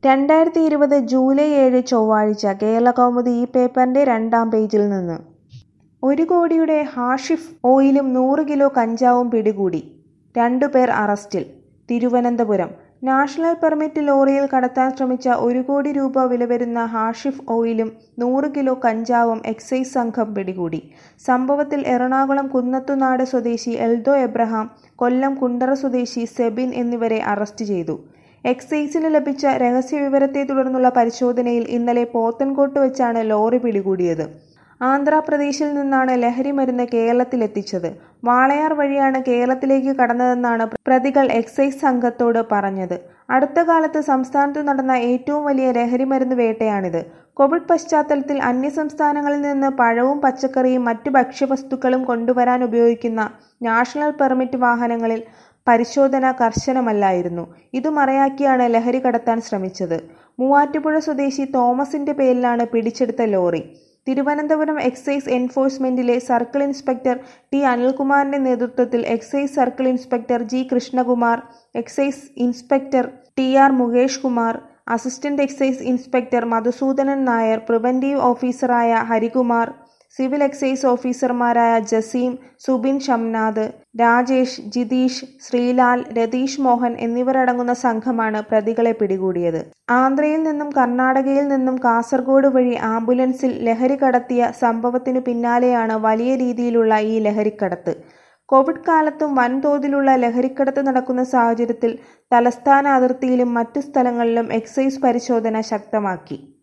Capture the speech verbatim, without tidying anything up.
രണ്ടായിരത്തി ഇരുപത് ജൂലൈ ഏഴ് ചൊവ്വാഴ്ച കേരളകൗമുദി ഈ പേപ്പറിന്റെ രണ്ടാം പേജിൽ നിന്ന്. ഒരു കോടിയുടെ ഹാഷിഷ് ഓയിലും നൂറ് കിലോ കഞ്ചാവും പിടികൂടി. രണ്ടുപേർ അറസ്റ്റിൽ. തിരുവനന്തപുരം നാഷണൽ പെർമിറ്റ് ലോറിയിൽ കടത്താൻ ശ്രമിച്ച ഒരു കോടി രൂപ വില വരുന്ന ഹാഷിഷ് ഓയിലും നൂറ് കിലോ കഞ്ചാവും എക്സൈസ് സംഘം പിടികൂടി. സംഭവത്തിൽ എറണാകുളം കുന്നത്തുനാട് സ്വദേശി എൽദോ എബ്രഹാം, കൊല്ലം കുണ്ടറ സ്വദേശി സെബിൻ എന്നിവരെ അറസ്റ്റ് ചെയ്തു. എക്സൈസിന് ലഭിച്ച രഹസ്യവിവരത്തെ തുടർന്നുള്ള പരിശോധനയിൽ ഇന്നലെ പോത്തൻകോട്ട് വെച്ചാണ് ലോറി പിടികൂടിയത്. ആന്ധ്രാപ്രദേശിൽ നിന്നാണ് ലഹരിമരുന്ന് കേരളത്തിലെത്തിച്ചത്. വാളയാർ വഴിയാണ് കേരളത്തിലേക്ക് കടന്നതെന്നാണ് പ്രതികൾ എക്സൈസ് സംഘത്തോട് പറഞ്ഞത്. അടുത്ത കാലത്ത് സംസ്ഥാനത്തു നടന്ന ഏറ്റവും വലിയ ലഹരിമരുന്ന് വേട്ടയാണിത്. കോവിഡ് പശ്ചാത്തലത്തിൽ അന്യസംസ്ഥാനങ്ങളിൽ നിന്ന് പഴവും പച്ചക്കറിയും മറ്റു ഭക്ഷ്യവസ്തുക്കളും കൊണ്ടുവരാൻ ഉപയോഗിക്കുന്ന നാഷണൽ പെർമിറ്റ് വാഹനങ്ങളിൽ പരിശോധന കർശനമല്ലായിരുന്നു. ഇതു മറയാക്കിയാണ് ലഹരി കടത്താൻ ശ്രമിച്ചത്. മൂവാറ്റുപുഴ സ്വദേശി തോമസിന്റെ പേരിലാണ് പിടിച്ചെടുത്ത ലോറി. തിരുവനന്തപുരം എക്സൈസ് എൻഫോഴ്സ്മെന്റിലെ സർക്കിൾ ഇൻസ്പെക്ടർ ടി അനിൽകുമാറിന്റെ നേതൃത്വത്തിൽ excise circle inspector G Krishnakumar, excise inspector T R Mukesh Kumar, assistant excise inspector Madhusoodanan Nair, preventive ഓഫീസറായ ഹരികുമാർ, സിവിൽ എക്സൈസ് ഓഫീസർമാരായ ജസീം, സുബിൻ ഷംനാഥ്, രാജേഷ്, ജിതീഷ്, ശ്രീലാൽ, രതീഷ് മോഹൻ എന്നിവരടങ്ങുന്ന സംഘമാണ് പ്രതികളെ പിടികൂടിയത്. ആന്ധ്രയിൽ നിന്നും കർണാടകയിൽ നിന്നും കാസർഗോഡ് വഴി ആംബുലൻസിൽ ലഹരി കടത്തിയ സംഭവത്തിനു പിന്നാലെയാണ് വലിയ രീതിയിലുള്ള ഈ ലഹരിക്കടത്ത്. കോവിഡ് കാലത്തും വൻതോതിലുള്ള ലഹരിക്കടത്ത് നടക്കുന്ന സാഹചര്യത്തിൽ തലസ്ഥാന അതിർത്തിയിലും മറ്റു സ്ഥലങ്ങളിലും എക്സൈസ് പരിശോധന ശക്തമാക്കി.